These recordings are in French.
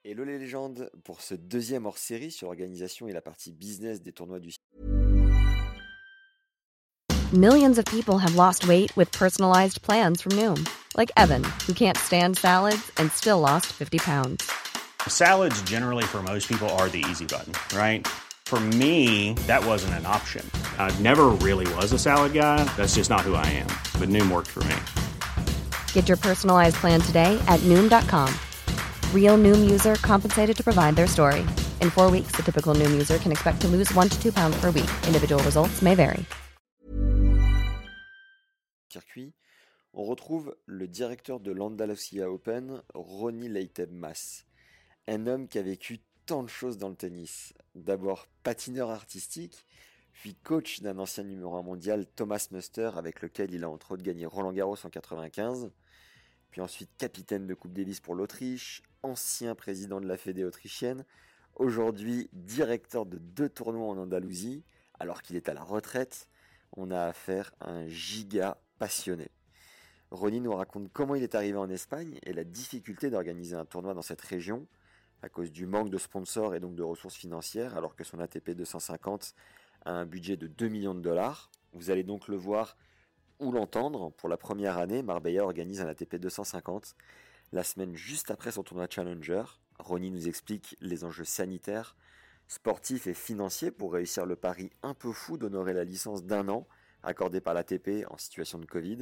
Hello les légendes, pour ce deuxième hors-série sur l'organisation et la partie business des tournois du Millions of people have lost weight with personalized plans from Noom. Like Evan, who can't stand salads and still lost 50 pounds. Salads generally for most people are the easy button, right? For me, that wasn't an option. I never really was a salad guy. That's just not who I am. But Noom worked for me. Get your personalized plan today at Noom.com. Real Noom user compensated to provide their story. In 4 weeks, the typical Noom user can expect to lose 1 to 2 pounds per week. Individual results may vary. circuit, on retrouve le directeur de l'Andalusia Open, Ronnie Leite-Mas. Un homme qui a vécu tant de choses dans le tennis. D'abord patineur artistique, puis coach d'un ancien numéro 1 mondial, Thomas Muster, avec lequel il a entre autres gagné Roland-Garros en 1995. Puis ensuite capitaine de Coupe Davis pour l'Autriche, ancien président de la Fédé autrichienne, aujourd'hui directeur de 2 tournois en Andalousie, alors qu'il est à la retraite. On a affaire à un giga passionné. Ronnie nous raconte comment il est arrivé en Espagne et la difficulté d'organiser un tournoi dans cette région, à cause du manque de sponsors et donc de ressources financières, alors que son ATP 250 a un budget de 2 millions de dollars. Vous allez donc le voir ou l'entendre. Pour la première année, Marbella organise un ATP 250 la semaine juste après son tournoi Challenger. Ronnie nous explique les enjeux sanitaires, sportifs et financiers pour réussir le pari un peu fou d'honorer la licence d'1 an accordée par l'ATP en situation de Covid.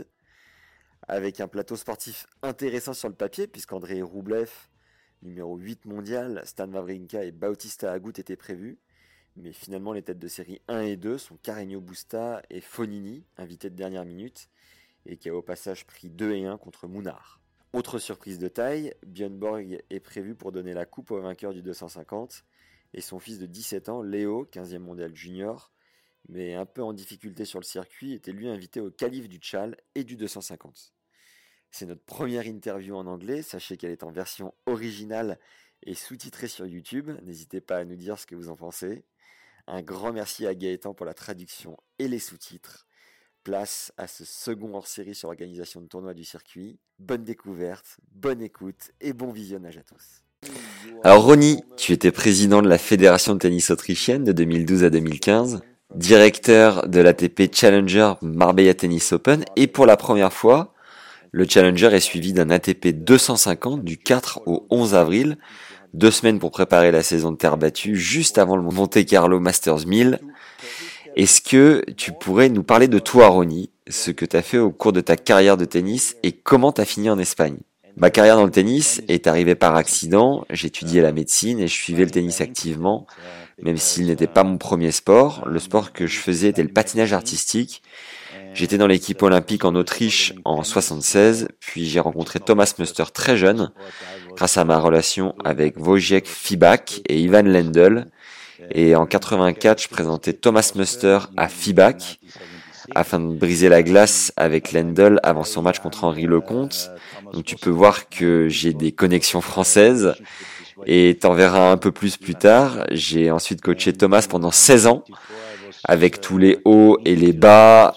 Avec un plateau sportif intéressant sur le papier, puisqu'Andrei Rublev, numéro 8 mondial, Stan Wawrinka et Bautista Agut étaient prévus. Mais finalement, les têtes de série 1 et 2 sont Carreño Busta et Fognini, invités de dernière minute, et qui a au passage pris 2 et 1 contre Munar. Autre surprise de taille, Björn Borg est prévu pour donner la coupe au vainqueur du 250, et son fils de 17 ans, Léo, 15e mondial junior, mais un peu en difficulté sur le circuit, était lui invité au qualif du Chal et du 250. C'est notre première interview en anglais, sachez qu'elle est en version originale et sous-titrée sur YouTube, n'hésitez pas à nous dire ce que vous en pensez. Un grand merci à Gaëtan pour la traduction et les sous-titres. Place à ce second hors-série sur l'organisation de tournois du circuit. Bonne découverte, bonne écoute et bon visionnage à tous. Alors Ronnie, tu étais président de la Fédération de tennis autrichienne de 2012 à 2015, directeur de l'ATP Challenger Marbella Tennis Open, et pour la première fois, le Challenger est suivi d'un ATP 250 du 4 au 11 avril, 2 semaines pour préparer la saison de terre battue, juste avant le Monte Carlo Masters 1000. Est-ce que tu pourrais nous parler de toi, Ronnie, ce que tu as fait au cours de ta carrière de tennis et comment tu as fini en Espagne ? Ma carrière dans le tennis est arrivée par accident, j'étudiais la médecine et je suivais le tennis activement, même s'il n'était pas mon premier sport. Le sport que je faisais était le patinage artistique. J'étais dans l'équipe olympique en Autriche en 1976, puis j'ai rencontré Thomas Muster très jeune, grâce à ma relation avec Wojciech Fibak et Ivan Lendl. Et en 1984, je présentais Thomas Muster à Fibak, afin de briser la glace avec Lendl avant son match contre Henri Lecomte. Donc tu peux voir que j'ai des connexions françaises, et t'en verras un peu plus tard. J'ai ensuite coaché Thomas pendant 16 ans, avec tous les hauts et les bas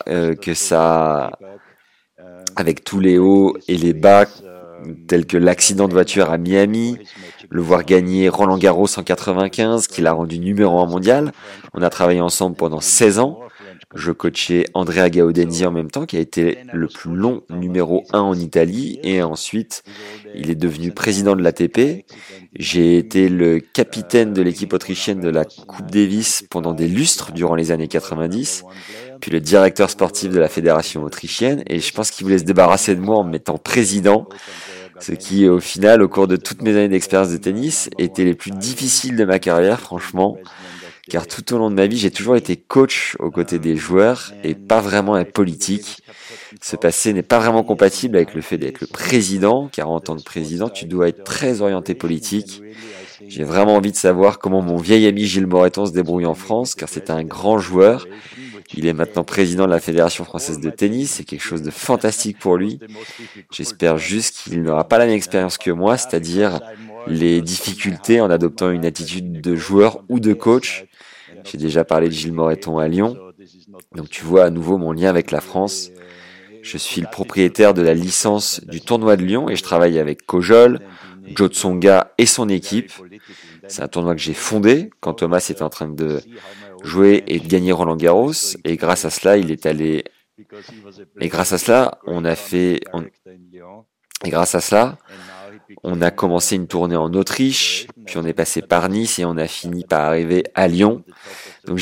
avec tous les hauts et les bas, tels que l'accident de voiture à Miami, le voir gagner Roland-Garros en 1995, qui l'a rendu numéro 1 mondial. On a travaillé ensemble pendant 16 ans. Je coachais Andrea Gaudenzi en même temps, qui a été le plus long numéro 1 en Italie, et ensuite il est devenu président de l'ATP. J'ai été le capitaine de l'équipe autrichienne de la Coupe Davis pendant des lustres durant les années 90, puis le directeur sportif de la fédération autrichienne, et je pense qu'il voulait se débarrasser de moi en me mettant président, ce qui au final, au cours de toutes mes années d'expérience de tennis, était les plus difficiles de ma carrière, franchement. Car tout au long de ma vie, j'ai toujours été coach aux côtés des joueurs et pas vraiment un politique. Ce passé n'est pas vraiment compatible avec le fait d'être le président, car en tant que président, tu dois être très orienté politique. J'ai vraiment envie de savoir comment mon vieil ami Gilles Moreton se débrouille en France, car c'est un grand joueur. Il est maintenant président de la Fédération française de tennis, c'est quelque chose de fantastique pour lui. J'espère juste qu'il n'aura pas la même expérience que moi, c'est-à-dire les difficultés en adoptant une attitude de joueur ou de coach. J'ai déjà parlé de Gilles Moreton à Lyon, donc tu vois à nouveau mon lien avec la France. Je suis le propriétaire de la licence du tournoi de Lyon et je travaille avec Kojol, Joe Tsonga et son équipe. C'est un tournoi que j'ai fondé quand Thomas était en train de jouer et de gagner Roland-Garros. Et grâce à cela, on a commencé une tournée en Autriche, puis on est passé par Nice et on a fini par arriver à Lyon. Donc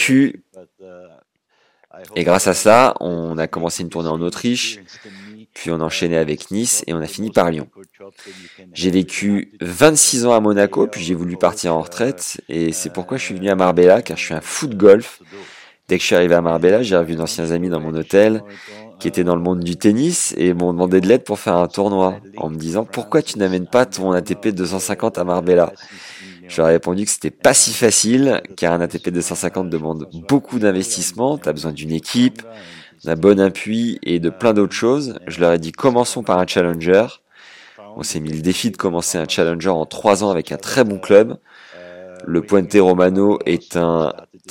grâce à ça, on a commencé une tournée en Autriche, puis on a enchaîné avec Nice et on a fini par Lyon. J'ai vécu 26 ans à Monaco, puis j'ai voulu partir en retraite et c'est pourquoi je suis venu à Marbella, car je suis un fou de golf. Dès que je suis arrivé à Marbella, j'ai revu d'anciens amis dans mon hôtel qui étaient dans le monde du tennis et m'ont demandé de l'aide pour faire un tournoi en me disant pourquoi tu n'amènes pas ton ATP 250 à Marbella. Je leur ai répondu que c'était pas si facile car un ATP 250 demande beaucoup d'investissement, tu as besoin d'une équipe, d'un bon appui et de plein d'autres choses. Je leur ai dit commençons par un challenger. On s'est mis le défi de commencer un challenger en 3 ans avec un très bon club. Le Puente Romano est un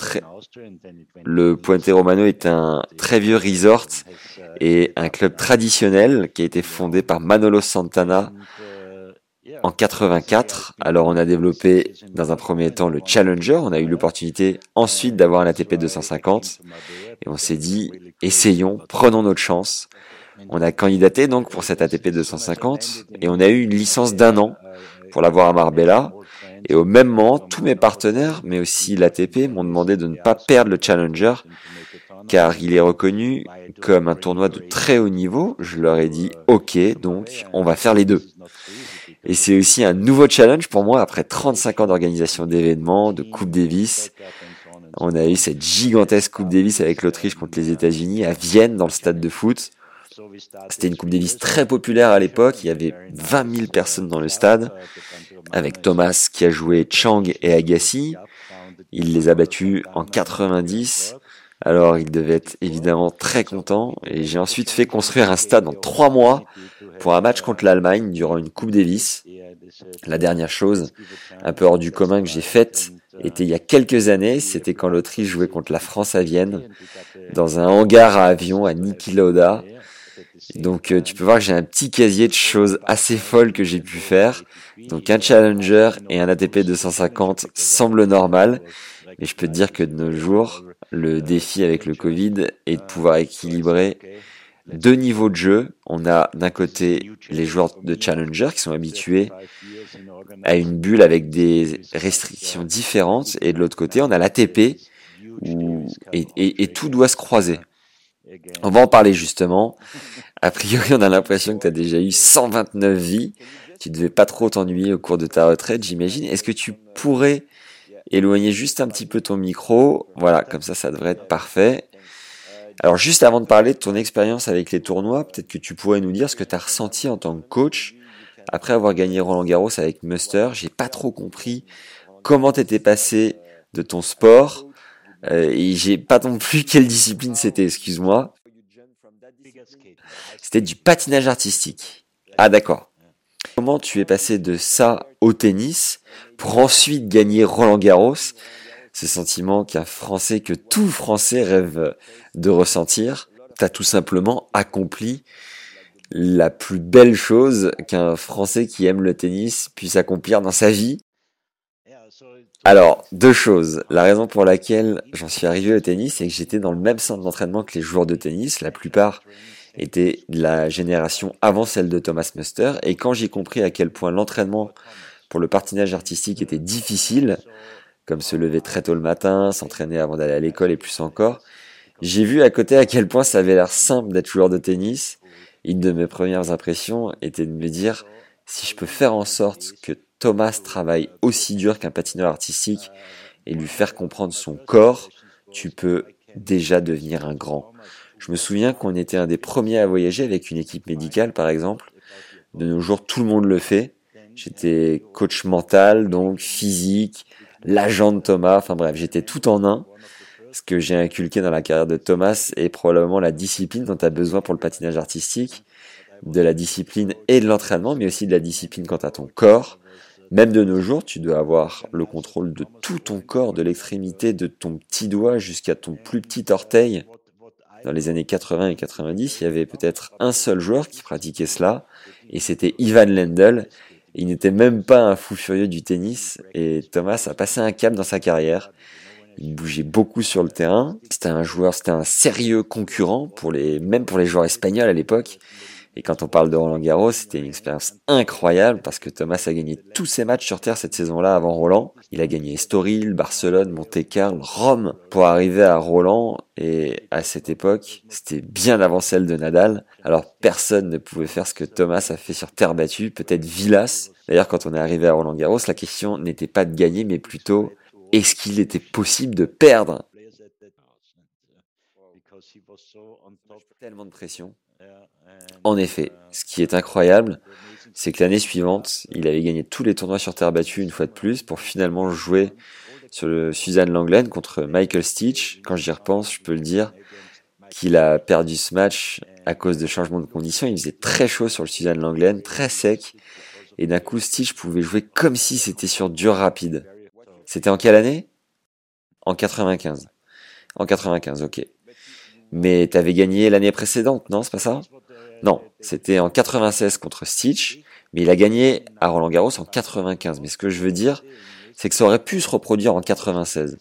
très vieux resort et un club traditionnel qui a été fondé par Manolo Santana en 84. Alors on a développé dans un premier temps le Challenger, on a eu l'opportunité ensuite d'avoir un ATP 250 et on s'est dit essayons, prenons notre chance. On a candidaté donc pour cet ATP 250 et on a eu une licence d'1 an pour l'avoir à Marbella. Et au même moment, tous mes partenaires, mais aussi l'ATP, m'ont demandé de ne pas perdre le Challenger, car il est reconnu comme un tournoi de très haut niveau. Je leur ai dit, ok, donc on va faire les deux. Et c'est aussi un nouveau challenge pour moi, après 35 ans d'organisation d'événements, de Coupe Davis. On a eu cette gigantesque Coupe Davis avec l'Autriche contre les États-Unis à Vienne, dans le stade de foot. C'était une Coupe Davis très populaire à l'époque, il y avait 20 000 personnes dans le stade, avec Thomas qui a joué Chang et Agassi. Il les a battus en 90, alors il devait être évidemment très content. Et j'ai ensuite fait construire un stade en 3 mois pour un match contre l'Allemagne durant une Coupe Davis. La dernière chose, un peu hors du commun que j'ai faite, était il y a quelques années, c'était quand l'Autriche jouait contre la France à Vienne, dans un hangar à avions à Niki Lauda. Donc tu peux voir que j'ai un petit casier de choses assez folles que j'ai pu faire. Donc un Challenger et un ATP 250 semblent normal, mais je peux te dire que de nos jours, le défi avec le Covid est de pouvoir équilibrer 2 niveaux de jeu. On a d'un côté les joueurs de Challenger qui sont habitués à une bulle avec des restrictions différentes, et de l'autre côté on a l'ATP et tout doit se croiser. On va en parler justement. A priori, on a l'impression que tu as déjà eu 129 vies. Tu devais pas trop t'ennuyer au cours de ta retraite, j'imagine. Est-ce que tu pourrais éloigner juste un petit peu ton micro? Voilà, comme ça devrait être parfait. Alors, juste avant de parler de ton expérience avec les tournois, peut-être que tu pourrais nous dire ce que tu as ressenti en tant que coach après avoir gagné Roland-Garros avec Muster. J'ai pas trop compris comment t'étais passé de ton sport. Et j'ai pas non plus quelle discipline c'était, excuse-moi. C'était du patinage artistique. Ah d'accord. Comment tu es passé de ça au tennis pour ensuite gagner Roland-Garros, ce sentiment que tout Français rêve de ressentir? T'as tout simplement accompli la plus belle chose qu'un Français qui aime le tennis puisse accomplir dans sa vie. Alors, 2 choses. La raison pour laquelle j'en suis arrivé au tennis, c'est que j'étais dans le même centre d'entraînement que les joueurs de tennis. La plupart étaient de la génération avant celle de Thomas Muster. Et quand j'ai compris à quel point l'entraînement pour le patinage artistique était difficile, comme se lever très tôt le matin, s'entraîner avant d'aller à l'école et plus encore, j'ai vu à côté à quel point ça avait l'air simple d'être joueur de tennis. Une de mes premières impressions était de me dire, si je peux faire en sorte que Thomas travaille aussi dur qu'un patineur artistique et lui faire comprendre son corps, tu peux déjà devenir un grand. Je me souviens qu'on était un des premiers à voyager avec une équipe médicale, par exemple. De nos jours, tout le monde le fait. J'étais coach mental, donc physique, l'agent de Thomas, enfin bref, j'étais tout en un. Ce que j'ai inculqué dans la carrière de Thomas est probablement la discipline dont tu as besoin pour le patinage artistique, de la discipline et de l'entraînement, mais aussi de la discipline quant à ton corps. Même de nos jours, tu dois avoir le contrôle de tout ton corps, de l'extrémité de ton petit doigt jusqu'à ton plus petit orteil. Dans les années 80 et 90, il y avait peut-être un seul joueur qui pratiquait cela, et c'était Ivan Lendl. Il n'était même pas un fou furieux du tennis et Thomas a passé un cap dans sa carrière. Il bougeait beaucoup sur le terrain. C'était un sérieux concurrent même pour les joueurs espagnols à l'époque. Et quand on parle de Roland Garros, c'était une expérience incroyable parce que Thomas a gagné tous ses matchs sur terre cette saison-là avant Roland. Il a gagné Estoril, Barcelone, Monte-Carlo, Rome pour arriver à Roland. Et à cette époque, c'était bien avant celle de Nadal. Alors personne ne pouvait faire ce que Thomas a fait sur terre battue, peut-être Villas. D'ailleurs, quand on est arrivé à Roland Garros, la question n'était pas de gagner, mais plutôt est-ce qu'il était possible de perdre? Tellement de pression. En effet, ce qui est incroyable, c'est que l'année suivante, il avait gagné tous les tournois sur terre battue une fois de plus pour finalement jouer sur le Suzanne Lenglen contre Michael Stich. Quand j'y repense, je peux le dire qu'il a perdu ce match à cause de changements de conditions. Il faisait très chaud sur le Suzanne Lenglen, très sec. Et d'un coup, Stich pouvait jouer comme si c'était sur dur rapide. C'était en quelle année? En 95. En 95, ok. Mais t'avais gagné l'année précédente, non, c'est pas ça? Non, c'était en 96 contre Stich, mais il a gagné à Roland Garros en 95. Mais ce que je veux dire, c'est que ça aurait pu se reproduire en 96.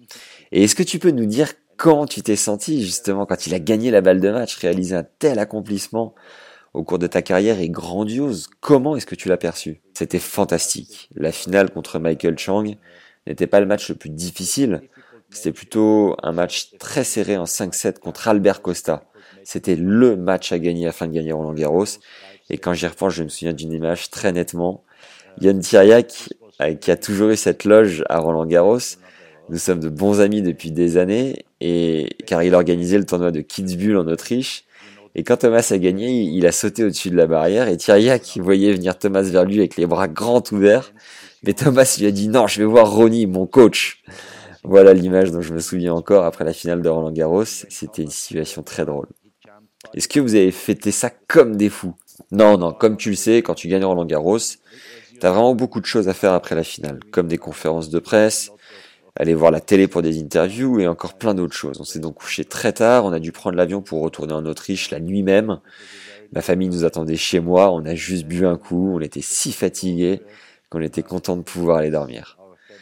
Et est-ce que tu peux nous dire comment tu t'es senti, justement, quand il a gagné la balle de match, réalisé un tel accomplissement au cours de ta carrière est grandiose? Comment est-ce que tu l'as perçu? C'était fantastique. La finale contre Michael Chang n'était pas le match le plus difficile. C'était plutôt un match très serré en 5-7 contre Albert Costa. C'était le match à gagner afin de gagner Roland Garros. Et quand j'y repense, je me souviens d'une image très nettement. Yann Tiriac, qui a toujours eu cette loge à Roland Garros, nous sommes de bons amis depuis des années, car il organisait le tournoi de Kitzbühel en Autriche. Et quand Thomas a gagné, il a sauté au-dessus de la barrière, et Tiriac voyait venir Thomas vers lui avec les bras grands ouverts. Mais Thomas lui a dit « Non, je vais voir Ronnie, mon coach !» Voilà l'image dont je me souviens encore après la finale de Roland Garros. C'était une situation très drôle. Est-ce que vous avez fêté ça comme des fous? Non, comme tu le sais, quand tu gagnes Roland Garros, t'as vraiment beaucoup de choses à faire après la finale, comme des conférences de presse, aller voir la télé pour des interviews et encore plein d'autres choses. On s'est donc couché très tard, on a dû prendre l'avion pour retourner en Autriche la nuit même. Ma famille nous attendait chez moi, on a juste bu un coup, on était si fatigués qu'on était content de pouvoir aller dormir.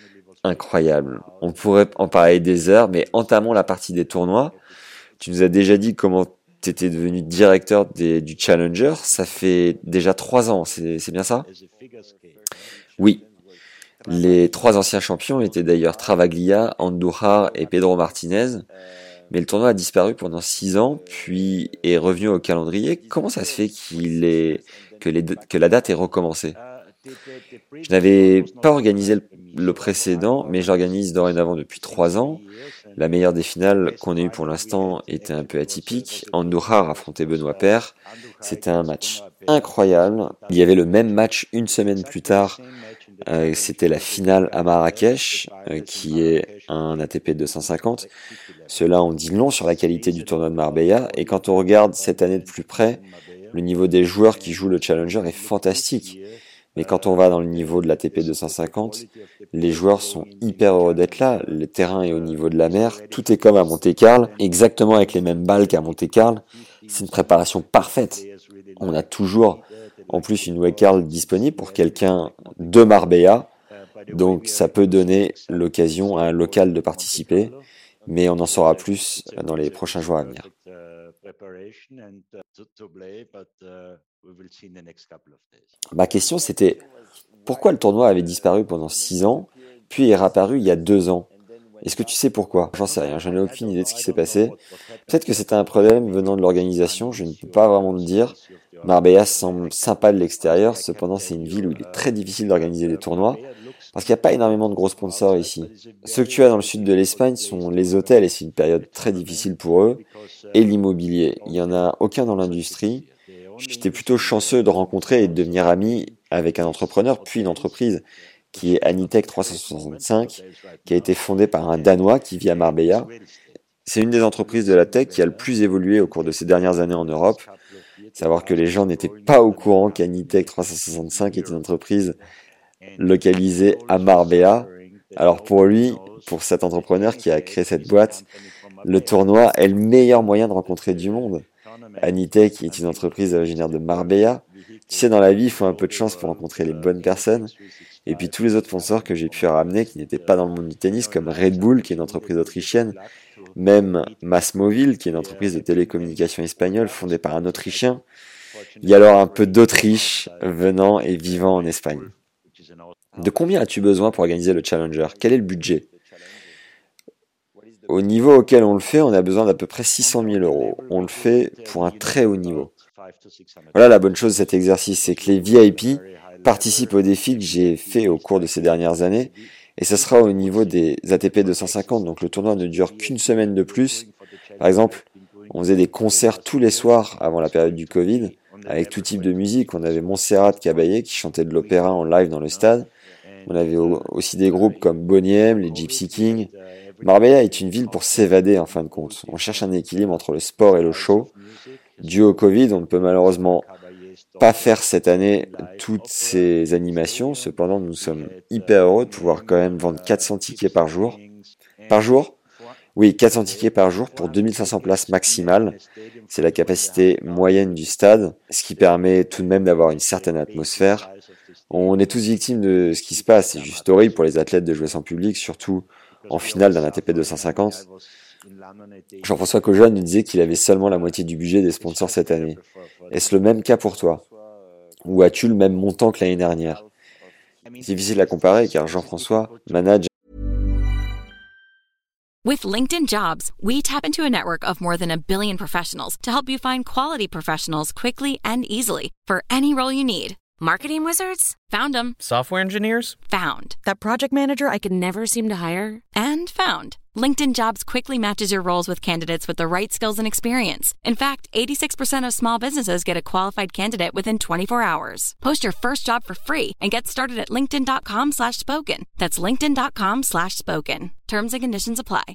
Incroyable. On pourrait en parler des heures, mais entamons la partie des tournois. Tu nous as déjà dit comment tu étais devenu directeur du Challenger. Ça fait déjà 3 ans, c'est bien ça? Oui. Les 3 anciens champions étaient d'ailleurs Travaglia, Andujar et Pedro Martinez. Mais le tournoi a disparu pendant 6 ans, puis est revenu au calendrier. Comment ça se fait que la date ait recommencé? Je n'avais pas organisé le précédent, mais j'organise dorénavant depuis 3 ans. La meilleure des finales qu'on ait eu pour l'instant était un peu atypique. Andujar affrontait Benoît Paire. C'était un match incroyable. Il y avait le même match une semaine plus tard. C'était la finale à Marrakech, qui est un ATP 250. Cela en dit long sur la qualité du tournoi de Marbella. Et quand on regarde cette année de plus près, le niveau des joueurs qui jouent le Challenger est fantastique. Mais quand on va dans le niveau de l'ATP 250, les joueurs sont hyper heureux d'être là. Le terrain est au niveau de la mer. Tout est comme à Monte-Carlo, exactement avec les mêmes balles qu'à Monte-Carlo. C'est une préparation parfaite. On a toujours, en plus, une wake-card disponible pour quelqu'un de Marbella. Donc ça peut donner l'occasion à un local de participer. Mais on en saura plus dans les prochains jours à venir. Ma question c'était, pourquoi le tournoi avait disparu pendant 6 ans, puis est réapparu il y a 2 ans? Est-ce que tu sais pourquoi? J'en sais rien, j'en ai aucune idée de ce qui s'est passé. Peut-être que c'était un problème venant de l'organisation, je ne peux pas vraiment le dire. Marbella semble sympa de l'extérieur, cependant c'est une ville où il est très difficile d'organiser des tournois, parce qu'il n'y a pas énormément de gros sponsors ici. Ceux que tu as dans le sud de l'Espagne sont les hôtels, et c'est une période très difficile pour eux, et l'immobilier. Il n'y en a aucun dans l'industrie. J'étais plutôt chanceux de rencontrer et de devenir ami avec un entrepreneur, puis une entreprise qui est Anitech 365, qui a été fondée par un Danois qui vit à Marbella. C'est une des entreprises de la tech qui a le plus évolué au cours de ces dernières années en Europe. Savoir que les gens n'étaient pas au courant qu'Anitech 365 est une entreprise localisée à Marbella. Alors pour lui, pour cet entrepreneur qui a créé cette boîte, le tournoi est le meilleur moyen de rencontrer du monde. Anitech est une entreprise originaire de Marbella. Tu sais, dans la vie, il faut un peu de chance pour rencontrer les bonnes personnes. Et puis tous les autres sponsors que j'ai pu ramener qui n'étaient pas dans le monde du tennis, comme Red Bull, qui est une entreprise autrichienne, même MásMóvil, qui est une entreprise de télécommunications espagnole fondée par un Autrichien. Il y a alors un peu d'Autriche venant et vivant en Espagne. De combien as-tu besoin pour organiser le Challenger? Quel est le budget? Au niveau auquel on le fait, on a besoin d'à peu près 600 000 euros. On le fait pour un très haut niveau. Voilà la bonne chose de cet exercice, c'est que les VIP participent au défi que j'ai fait au cours de ces dernières années, et ce sera au niveau des ATP 250, donc le tournoi ne dure qu'une semaine de plus. Par exemple, on faisait des concerts tous les soirs avant la période du Covid, avec tout type de musique. On avait Montserrat Caballé qui chantait de l'opéra en live dans le stade. On avait aussi des groupes comme Boney M, les Gypsy Kings. Marbella est une ville pour s'évader en fin de compte. On cherche un équilibre entre le sport et le show. Dû au Covid, on ne peut malheureusement pas faire cette année toutes ces animations. Cependant, nous sommes hyper heureux de pouvoir quand même vendre 400 tickets par jour. Par jour? Oui, 400 tickets par jour pour 2500 places maximales. C'est la capacité moyenne du stade, ce qui permet tout de même d'avoir une certaine atmosphère. On est tous victimes de ce qui se passe. C'est juste horrible pour les athlètes de jouer sans public, surtout en finale d'un ATP 250. Jean-François Cojeune nous disait qu'il avait seulement la moitié du budget des sponsors cette année. Est-ce le même cas pour toi? Ou as-tu le même montant que l'année dernière? C'est difficile à comparer car Jean-François manage. With LinkedIn Jobs, we tap into a network of more than 1 billion professionals to help you find quality professionals quickly and easily for any role you need. Marketing wizards? Found them. Software engineers? Found. That project manager I could never seem to hire? And found. LinkedIn Jobs quickly matches your roles with candidates with the right skills and experience. In fact, 86% of small businesses get a qualified candidate within 24 hours. Post your first job for free and get started at linkedin.com/spoken. That's linkedin.com/spoken. Terms and conditions apply.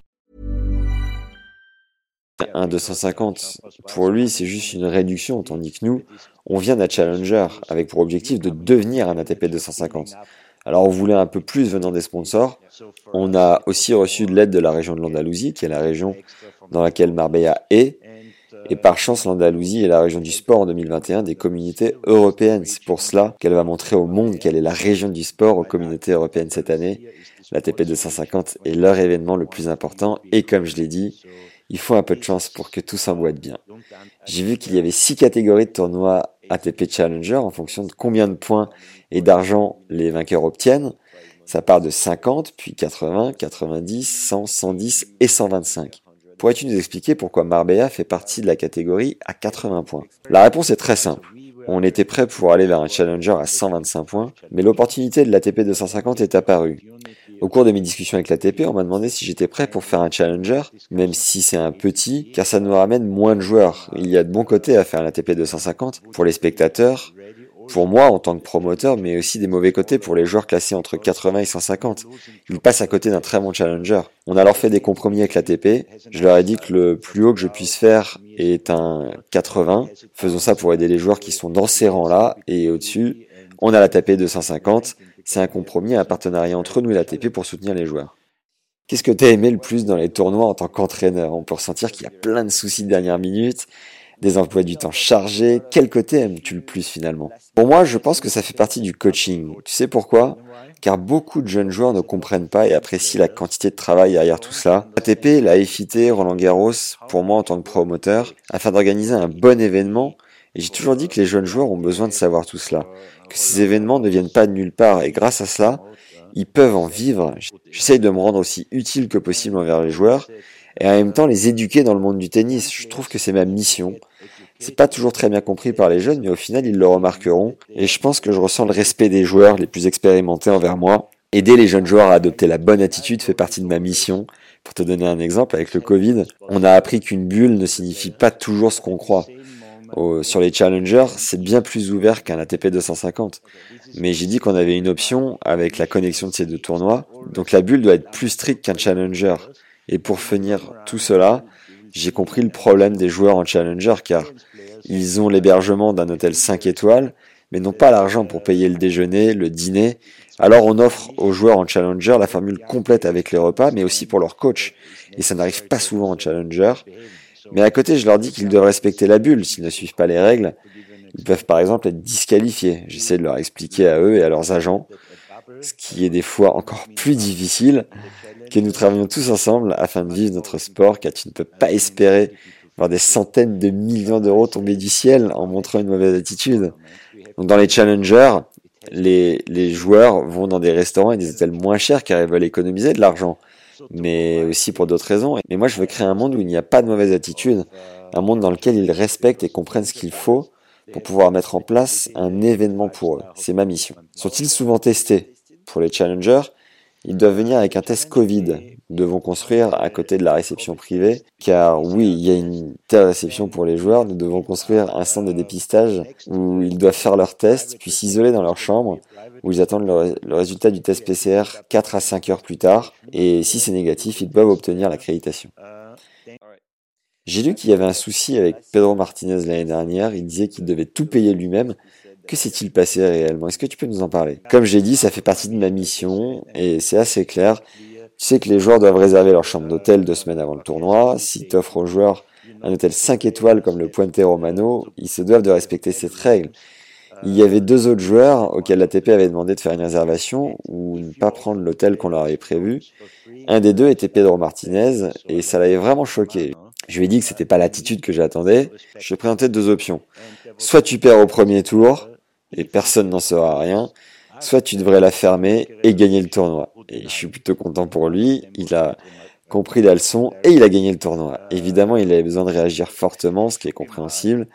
Un 250, pour lui, c'est juste une réduction, tandis que nous, on vient d'un Challenger avec pour objectif de devenir un ATP 250. Alors on voulait un peu plus venant des sponsors. On a aussi reçu de l'aide de la région de l'Andalousie, qui est la région dans laquelle Marbella est. Et par chance, l'Andalousie est la région du sport en 2021 des communautés européennes. C'est pour cela qu'elle va montrer au monde qu'elle est la région du sport aux communautés européennes cette année. L'ATP 250 est leur événement le plus important. Et comme je l'ai dit, il faut un peu de chance pour que tout s'emboîte bien. J'ai vu qu'il y avait 6 catégories de tournois ATP Challenger en fonction de combien de points et d'argent les vainqueurs obtiennent. Ça part de 50, puis 80, 90, 100, 110 et 125. Pourrais-tu nous expliquer pourquoi Marbella fait partie de la catégorie à 80 points? La réponse est très simple. On était prêt pour aller vers un Challenger à 125 points, mais l'opportunité de l'ATP 250 est apparue. Au cours de mes discussions avec l'ATP, on m'a demandé si j'étais prêt pour faire un Challenger, même si c'est un petit, car ça nous ramène moins de joueurs. Il y a de bons côtés à faire l'ATP 250 pour les spectateurs, pour moi en tant que promoteur, mais aussi des mauvais côtés pour les joueurs classés entre 80 et 150. Ils passent à côté d'un très bon Challenger. On a alors fait des compromis avec l'ATP. Je leur ai dit que le plus haut que je puisse faire est un 80. Faisons ça pour aider les joueurs qui sont dans ces rangs-là. Et au-dessus, on a l'ATP 250. C'est un compromis, un partenariat entre nous et l'ATP pour soutenir les joueurs. Qu'est-ce que t'as aimé le plus dans les tournois en tant qu'entraîneur? On peut ressentir qu'il y a plein de soucis de dernière minute, des emplois du temps chargés. Quel côté aimes-tu le plus finalement? Pour moi, je pense que ça fait partie du coaching. Tu sais pourquoi? Car beaucoup de jeunes joueurs ne comprennent pas et apprécient la quantité de travail derrière tout cela. ATP, la FIT, Roland Garros, pour moi en tant que promoteur, afin d'organiser un bon événement, et j'ai toujours dit que les jeunes joueurs ont besoin de savoir tout cela, que ces événements ne viennent pas de nulle part, et grâce à cela, ils peuvent en vivre. J'essaye de me rendre aussi utile que possible envers les joueurs, et en même temps les éduquer dans le monde du tennis. Je trouve que c'est ma mission. C'est pas toujours très bien compris par les jeunes, mais au final ils le remarqueront, et je pense que je ressens le respect des joueurs les plus expérimentés envers moi. Aider les jeunes joueurs à adopter la bonne attitude fait partie de ma mission. Pour te donner un exemple, avec le Covid, on a appris qu'une bulle ne signifie pas toujours ce qu'on croit. Sur les challengers, c'est bien plus ouvert qu'un ATP 250. Mais j'ai dit qu'on avait une option avec la connexion de ces deux tournois. Donc la bulle doit être plus stricte qu'un challenger. Et pour finir tout cela, j'ai compris le problème des joueurs en challenger car ils ont l'hébergement d'un hôtel 5 étoiles, mais n'ont pas l'argent pour payer le déjeuner, le dîner. Alors on offre aux joueurs en challenger la formule complète avec les repas, mais aussi pour leur coach. Et ça n'arrive pas souvent en challenger. Mais à côté, je leur dis qu'ils doivent respecter la bulle s'ils ne suivent pas les règles. Ils peuvent par exemple être disqualifiés. J'essaie de leur expliquer à eux et à leurs agents, ce qui est des fois encore plus difficile, que nous travaillons tous ensemble afin de vivre notre sport, car tu ne peux pas espérer voir des centaines de millions d'euros tomber du ciel en montrant une mauvaise attitude. Donc dans les challengers, les joueurs vont dans des restaurants et des hôtels moins chers car ils veulent économiser de l'argent, mais aussi pour d'autres raisons. Mais moi, je veux créer un monde où il n'y a pas de mauvaise attitude, un monde dans lequel ils respectent et comprennent ce qu'il faut pour pouvoir mettre en place un événement pour eux. C'est ma mission. Sont-ils souvent testés? Pour les challengers, ils doivent venir avec un test Covid. Nous devons construire à côté de la réception privée, car oui, il y a une telle réception pour les joueurs, nous devons construire un centre de dépistage où ils doivent faire leur test, puis s'isoler dans leur chambre, où ils attendent le résultat du test PCR 4 à 5 heures plus tard, et si c'est négatif, ils doivent obtenir l'accréditation. J'ai lu qu'il y avait un souci avec Pedro Martinez l'année dernière, il disait qu'il devait tout payer lui-même. Que s'est-il passé réellement? Est-ce que tu peux nous en parler? Comme j'ai dit, ça fait partie de ma mission, et c'est assez clair. Tu sais que les joueurs doivent réserver leur chambre d'hôtel 2 semaines avant le tournoi. Si tu offres aux joueurs un hôtel 5 étoiles comme le Puente Romano, ils se doivent de respecter cette règle. Il y avait 2 autres joueurs auxquels l'ATP avait demandé de faire une réservation ou ne pas prendre l'hôtel qu'on leur avait prévu. Un des 2 était Pedro Martinez et ça l'avait vraiment choqué. Je lui ai dit que c'était pas l'attitude que j'attendais. Je lui ai présenté 2 options. Soit tu perds au premier tour et personne n'en saura rien, soit tu devrais la fermer et gagner le tournoi. Et je suis plutôt content pour lui, il a compris la leçon et il a gagné le tournoi. Évidemment, il avait besoin de réagir fortement, ce qui est compréhensible.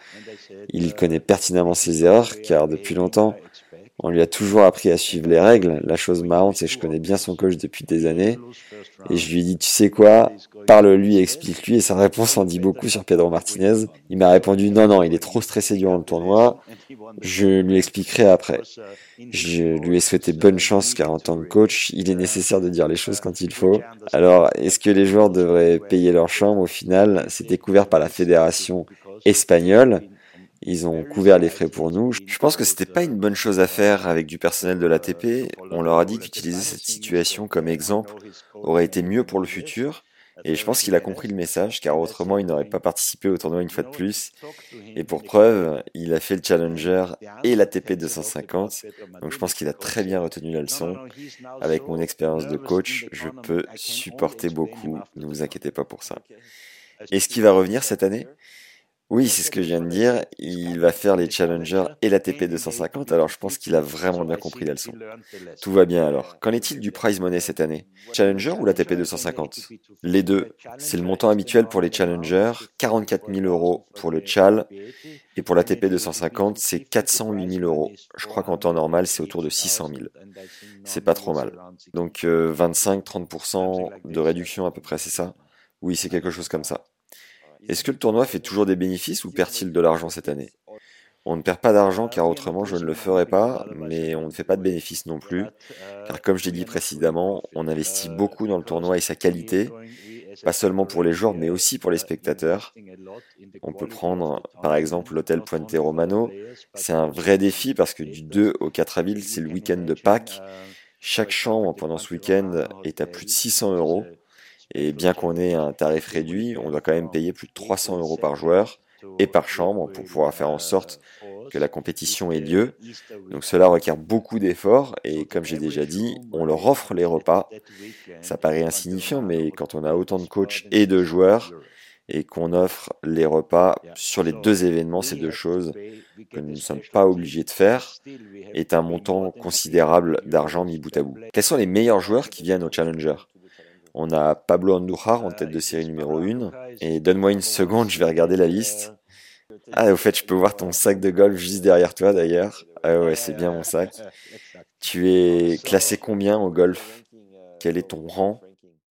Il connaît pertinemment ses erreurs, car depuis longtemps, on lui a toujours appris à suivre les règles. La chose marrante, c'est que je connais bien son coach depuis des années. Et je lui ai dit, tu sais quoi, parle-lui, explique-lui. Et sa réponse en dit beaucoup sur Pedro Martinez. Il m'a répondu, non, il est trop stressé durant le tournoi. Je lui expliquerai après. Je lui ai souhaité bonne chance, car en tant que coach, il est nécessaire de dire les choses quand il faut. Alors, est-ce que les joueurs devraient payer leur chambre? Au final, c'était couvert par la fédération espagnole. Ils ont couvert les frais pour nous. Je pense que c'était pas une bonne chose à faire avec du personnel de l'ATP. On leur a dit qu'utiliser cette situation comme exemple aurait été mieux pour le futur. Et je pense qu'il a compris le message, car autrement il n'aurait pas participé au tournoi une fois de plus. Et pour preuve, il a fait le Challenger et l'ATP 250. Donc je pense qu'il a très bien retenu la leçon. Avec mon expérience de coach, je peux supporter beaucoup. Ne vous inquiétez pas pour ça. Est-ce qu'il va revenir cette année? Oui, c'est ce que je viens de dire. Il va faire les Challengers et l'ATP 250, alors je pense qu'il a vraiment bien compris la leçon. Tout va bien alors. Qu'en est-il du prize money cette année? Challenger ou l'ATP 250? Les deux. C'est le montant habituel pour les Challengers, 44 000 euros pour le Chal, et pour l'ATP 250, c'est 408 000 euros. Je crois qu'en temps normal, c'est autour de 600 000. C'est pas trop mal. Donc 25-30% de réduction à peu près, c'est ça? Oui, c'est quelque chose comme ça. Est-ce que le tournoi fait toujours des bénéfices ou perd-il de l'argent cette année? On ne perd pas d'argent car autrement je ne le ferais pas, mais on ne fait pas de bénéfices non plus, car comme je l'ai dit précédemment, on investit beaucoup dans le tournoi et sa qualité, pas seulement pour les joueurs mais aussi pour les spectateurs. On peut prendre par exemple l'hôtel Puente Romano, c'est un vrai défi parce que du 2 au 4 avril c'est le week-end de Pâques. Chaque chambre pendant ce week-end est à plus de 600 euros. Et bien qu'on ait un tarif réduit, on doit quand même payer plus de 300 euros par joueur et par chambre pour pouvoir faire en sorte que la compétition ait lieu. Donc cela requiert beaucoup d'efforts et comme j'ai déjà dit, on leur offre les repas. Ça paraît insignifiant, mais quand on a autant de coachs et de joueurs et qu'on offre les repas sur les 2 événements, ces 2 choses que nous ne sommes pas obligés de faire, est un montant considérable d'argent mis bout à bout. Quels sont les meilleurs joueurs qui viennent au Challenger? On a Pablo Andújar en tête de série numéro 1. Et donne-moi une seconde, je vais regarder la liste. Ah, au fait, je peux voir ton sac de golf juste derrière toi d'ailleurs. Ah ouais, c'est bien mon sac. Tu es classé combien au golf? Quel est ton rang?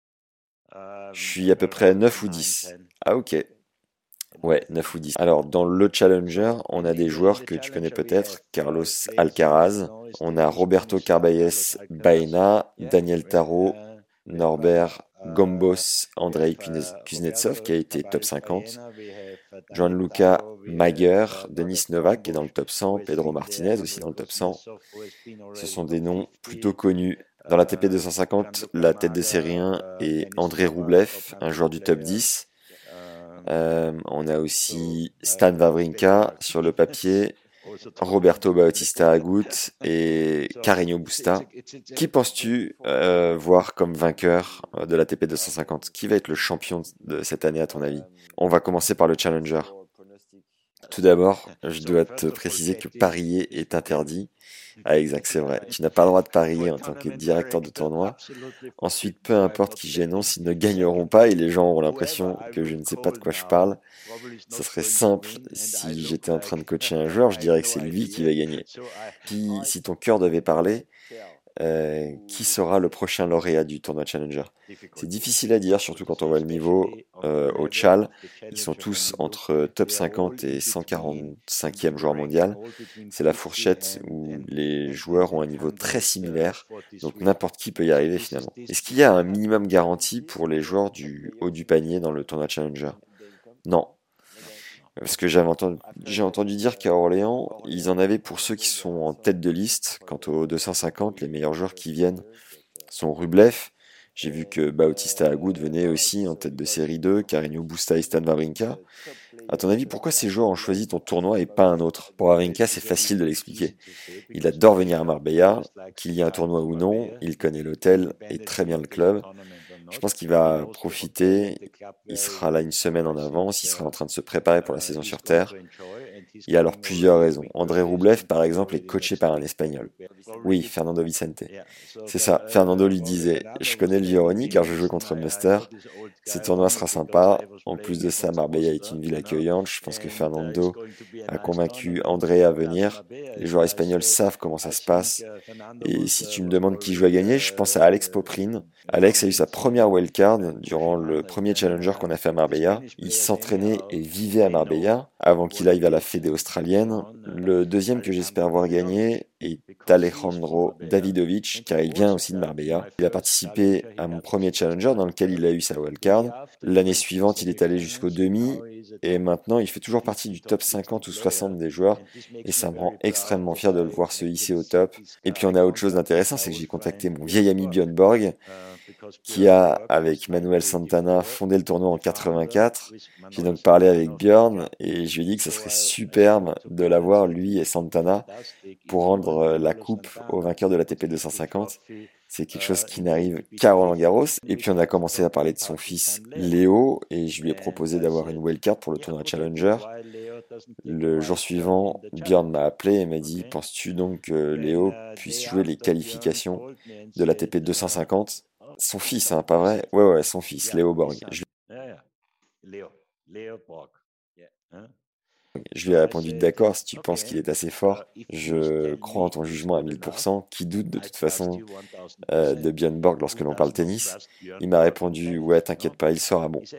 Je suis à peu près 9 ou 10. Ah ok. Ouais, 9 ou 10. Alors, dans le Challenger, on a des joueurs que tu connais peut-être. Carlos Alcaraz. On a Roberto Carballes Baena, Daniel Tarot, Norbert Gombos, Andrei Kuznetsov qui a été top 50, Gianluca Mager, Denis Novak qui est dans le top 100, Pedro Martinez aussi dans le top 100. Ce sont des noms plutôt connus. Dans la TP 250, la tête de série 1 est André Roublev, un joueur du top 10. On a aussi Stan Wawrinka sur le papier, Roberto Bautista Agut et Carreño Busta. Qui penses-tu voir comme vainqueur de l'ATP 250? Qui va être le champion de cette année à ton avis? On va commencer par le Challenger. Tout d'abord, je dois te préciser que parier est interdit. Ah exact, c'est vrai. Tu n'as pas le droit de parier en tant que directeur de tournoi. Ensuite, peu importe qui j'énonce, ils ne gagneront pas et les gens auront l'impression que je ne sais pas de quoi je parle. Ça serait simple, si j'étais en train de coacher un joueur, je dirais que c'est lui qui va gagner. Puis, si ton cœur devait parler, qui sera le prochain lauréat du tournoi Challenger? C'est difficile à dire, surtout quand on voit le niveau au Chal. Ils sont tous entre top 50 et 145e joueur mondial. C'est la fourchette où les joueurs ont un niveau très similaire, donc n'importe qui peut y arriver finalement. Est-ce qu'il y a un minimum garanti pour les joueurs du haut du panier dans le tournoi Challenger? Non. Parce que j'ai entendu dire qu'à Orléans, ils en avaient pour ceux qui sont en tête de liste. Quant aux 250, les meilleurs joueurs qui viennent sont Rublev. J'ai vu que Bautista Agut venait aussi en tête de série 2, Carreño Busta et Stan Wawrinka. À ton avis, pourquoi ces joueurs ont choisi ton tournoi et pas un autre? Pour Wawrinka, c'est facile de l'expliquer. Il adore venir à Marbella, qu'il y ait un tournoi ou non, il connaît l'hôtel et très bien le club. Je pense qu'il va profiter, il sera là une semaine en avance, il sera en train de se préparer pour la saison sur Terre. Il y a alors plusieurs raisons. André Rublev, par exemple, est coaché par un Espagnol. Oui, Fernando Vicente. C'est ça, Fernando lui disait « Je connais le Gironi car je joue contre Muster. Ce tournoi sera sympa. En plus de ça, Marbella est une ville accueillante. Je pense que Fernando a convaincu André à venir. Les joueurs espagnols savent comment ça se passe. Et si tu me demandes qui joue à gagner, je pense à Alex Poprin. Alex a eu sa première wildcard durant le premier challenger qu'on a fait à Marbella. Il s'entraînait et vivait à Marbella avant qu'il aille vers la Fédé australienne. Le deuxième que j'espère voir gagner est Alejandro Davidovich, car il vient aussi de Marbella. Il a participé à mon premier challenger dans lequel il a eu sa wildcard. L'année suivante, il est allé jusqu'au demi, et maintenant, il fait toujours partie du top 50 ou 60 des joueurs, et ça me rend extrêmement fier de le voir se hisser au top. Et puis on a autre chose d'intéressant, c'est que j'ai contacté mon vieil ami Björn Borg, qui a, avec Manuel Santana, fondé le tournoi en 84. J'ai donc parlé avec Björn et je lui ai dit que ce serait superbe de l'avoir, lui et Santana, pour rendre la coupe au vainqueur de l'ATP 250. C'est quelque chose qui n'arrive qu'à Roland-Garros. Et puis on a commencé à parler de son fils Léo et je lui ai proposé d'avoir une wildcard pour le tournoi Challenger. Le jour suivant, Björn m'a appelé et m'a dit « Penses-tu donc que Léo puisse jouer les qualifications de l'ATP 250 ?» Son fils, hein, pas vrai? Ouais, son fils, Léo Borg. Je lui ai répondu d'accord, si tu penses qu'il est assez fort, je crois en ton jugement à 1000%. Qui doute de toute façon de Björn Borg lorsque l'on parle tennis? Il m'a répondu ouais, t'inquiète pas, il sera bon.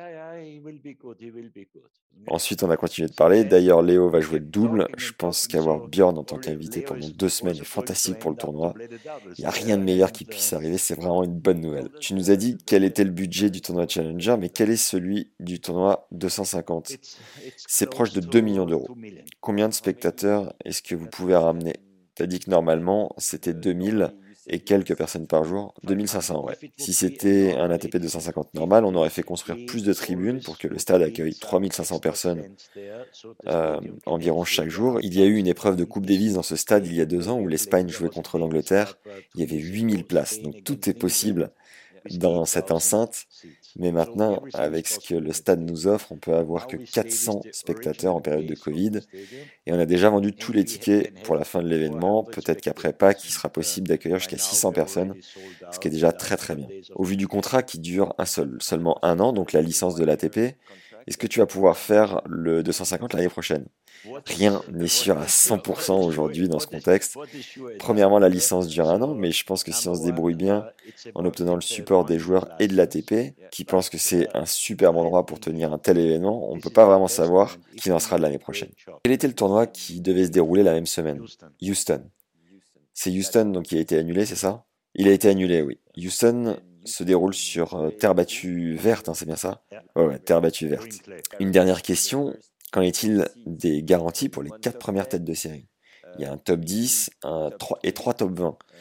Ensuite, on a continué de parler. D'ailleurs, Léo va jouer le double. Je pense qu'avoir Björn en tant qu'invité pendant 2 semaines est fantastique pour le tournoi. Il n'y a rien de meilleur qui puisse arriver, c'est vraiment une bonne nouvelle. Tu nous as dit quel était le budget du tournoi Challenger, mais quel est celui du tournoi 250? C'est proche de 2 millions d'euros. Combien de spectateurs est-ce que vous pouvez ramener? Tu as dit que normalement, c'était 2000 et quelques personnes par jour, 2500, ouais. Si c'était un ATP 250 normal, on aurait fait construire plus de tribunes pour que le stade accueille 3500 personnes environ chaque jour. Il y a eu une épreuve de Coupe Davis dans ce stade il y a 2 ans où l'Espagne jouait contre l'Angleterre. Il y avait 8000 places, donc tout est possible dans cette enceinte. Mais maintenant, avec ce que le stade nous offre, on peut avoir que 400 spectateurs en période de Covid. Et on a déjà vendu tous les tickets pour la fin de l'événement. Peut-être qu'après Pâques, il sera possible d'accueillir jusqu'à 600 personnes, ce qui est déjà très très bien. Au vu du contrat qui dure seulement 1 an, donc la licence de l'ATP, est-ce que tu vas pouvoir faire le 250 l'année prochaine? Rien n'est sûr à 100% aujourd'hui dans ce contexte. Premièrement, la licence dure 1 an, mais je pense que si on se débrouille bien en obtenant le support des joueurs et de l'ATP, qui pensent que c'est un superbe endroit pour tenir un tel événement, on ne peut pas vraiment savoir qui en sera de l'année prochaine. Quel était le tournoi qui devait se dérouler la même semaine? Houston. C'est Houston donc qui a été annulé, c'est ça? Il a été annulé, oui. Houston se déroule sur terre battue verte, hein, c'est bien ça? Ouais, terre battue verte. Une dernière question. Qu'en est-il des garanties pour les 4 premières têtes de série? Il y a un top 10 et 3 top 20.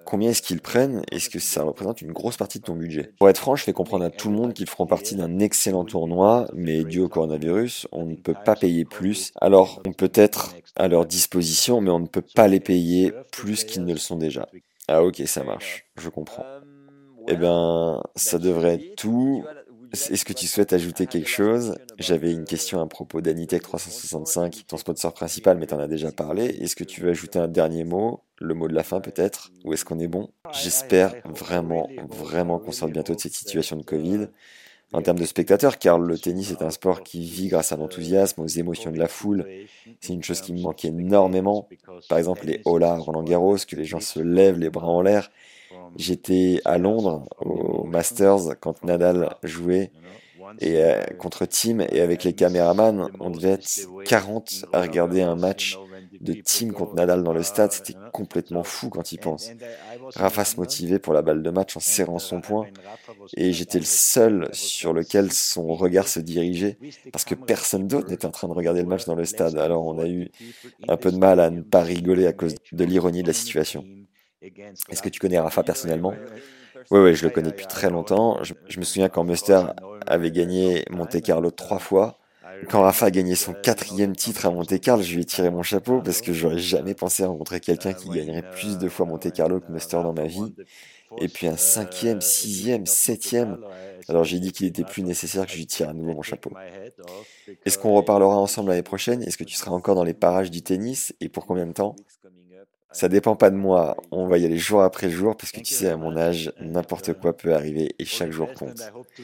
combien est-ce qu'ils prennent? Est-ce que ça représente une grosse partie de ton budget? Pour être franc, je fais comprendre à tout le monde qu'ils feront partie d'un excellent tournoi, mais dû au coronavirus, on ne peut pas payer plus. Alors, on peut être à leur disposition, mais on ne peut pas les payer plus qu'ils ne le sont déjà. Ah ok, ça marche, je comprends. Eh bien, ça devrait être tout. Est-ce que tu souhaites ajouter quelque chose? J'avais une question à propos d'Anitech 365, ton sponsor principal, mais t'en as déjà parlé. Est-ce que tu veux ajouter un dernier mot, le mot de la fin peut-être? Ou est-ce qu'on est bon? J'espère vraiment qu'on sorte bientôt de cette situation de Covid. En termes de spectateurs, car le tennis est un sport qui vit grâce à l'enthousiasme, aux émotions de la foule. C'est une chose qui me manque énormément. Par exemple, les holas à Roland-Garros, que les gens se lèvent les bras en l'air. J'étais à Londres, au Masters, quand Nadal jouait et contre Thiem, et avec les caméramans, on devait être 40 à regarder un match de Thiem contre Nadal dans le stade. C'était complètement fou quand il pense. Rafa se motivait pour la balle de match en serrant son poing, et j'étais le seul sur lequel son regard se dirigeait, parce que personne d'autre n'était en train de regarder le match dans le stade. Alors on a eu un peu de mal à ne pas rigoler à cause de l'ironie de la situation. Est-ce que tu connais Rafa personnellement? Oui, je le connais depuis très longtemps. Je me souviens quand Muster avait gagné Monte-Carlo 3 fois. Quand Rafa a gagné son 4e titre à Monte-Carlo, je lui ai tiré mon chapeau parce que j'aurais jamais pensé rencontrer quelqu'un qui gagnerait plus de fois Monte-Carlo que Muster dans ma vie. Et puis un 5e, 6e, 7e. Alors j'ai dit qu'il était plus nécessaire que je lui tire à nouveau mon chapeau. Est-ce qu'on reparlera ensemble l'année prochaine? Est-ce que tu seras encore dans les parages du tennis? Et pour combien de temps? Ça dépend pas de moi, on va y aller jour après jour parce que tu sais, à mon âge, n'importe quoi peut arriver et chaque jour compte.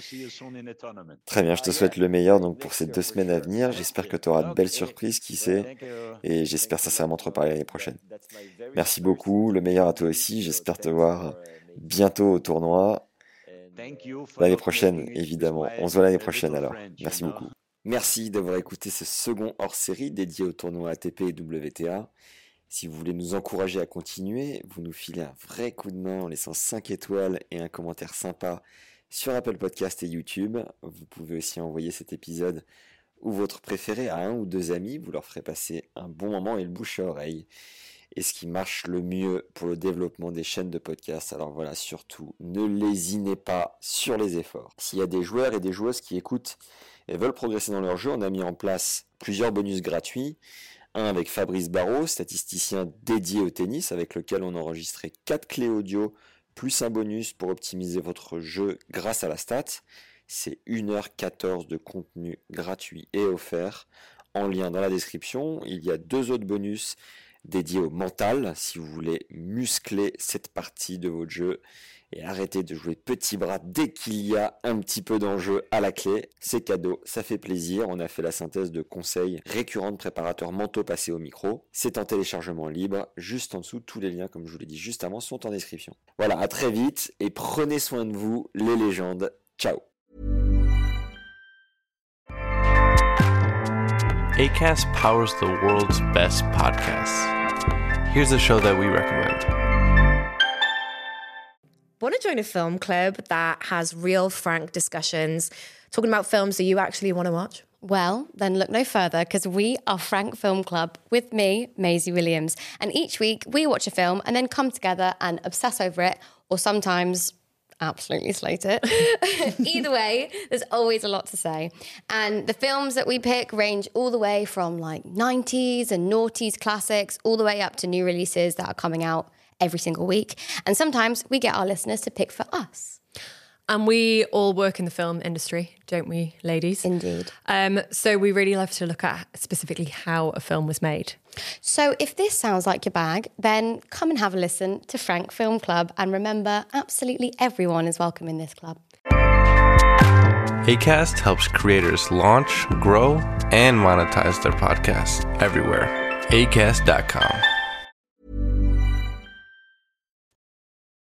Très bien, je te souhaite le meilleur donc pour ces 2 semaines à venir. J'espère que tu auras de belles surprises, qui sait, et j'espère sincèrement te reparler l'année prochaine. Merci beaucoup, le meilleur à toi aussi. J'espère te voir bientôt au tournoi. L'année prochaine, évidemment. On se voit l'année prochaine alors. Merci beaucoup. Merci d'avoir écouté ce second hors-série dédié au tournoi ATP et WTA. Si vous voulez nous encourager à continuer, vous nous filez un vrai coup de main en laissant 5 étoiles et un commentaire sympa sur Apple Podcast et YouTube. Vous pouvez aussi envoyer cet épisode ou votre préféré à 1 ou 2 amis. Vous leur ferez passer un bon moment et le bouche à oreille. Et ce qui marche le mieux pour le développement des chaînes de podcast. Alors voilà, surtout, ne lésinez pas sur les efforts. S'il y a des joueurs et des joueuses qui écoutent et veulent progresser dans leur jeu, on a mis en place plusieurs bonus gratuits. Un avec Fabrice Barrault, statisticien dédié au tennis, avec lequel on a enregistré 4 clés audio, plus un bonus pour optimiser votre jeu grâce à la stat. C'est 1h14 de contenu gratuit et offert. En lien dans la description, il y a 2 autres bonus dédiés au mental, si vous voulez muscler cette partie de votre jeu et arrêter de jouer petit bras dès qu'il y a un petit peu d'enjeu à la clé. C'est cadeau, ça fait plaisir. On a fait la synthèse de conseils récurrents de préparateurs mentaux passés au micro. C'est en téléchargement libre, juste en dessous. Tous les liens, comme je vous l'ai dit juste avant, sont en description. Voilà, à très vite et prenez soin de vous, les légendes. Ciao. Acast powers the world's best podcasts. Here's a show that we recommend. Want to join a film club that has real, frank discussions, talking about films that you actually want to watch? Well, then look no further because we are Frank Film Club with me, Maisie Williams. And each week we watch a film and then come together and obsess over it, or sometimes absolutely slate it. Either way, there's always a lot to say. And the films that we pick range all the way from like 90s and noughties classics, all the way up to new releases that are coming out every single week. And sometimes we get our listeners to pick for us. And we all work in the film industry, don't we, ladies? Indeed. So we really love to look at specifically how a film was made. So if this sounds like your bag, then come and have a listen to Frank Film Club. And remember, absolutely everyone is welcome in this club. Acast helps creators launch, grow, and monetize their podcasts everywhere. Acast.com.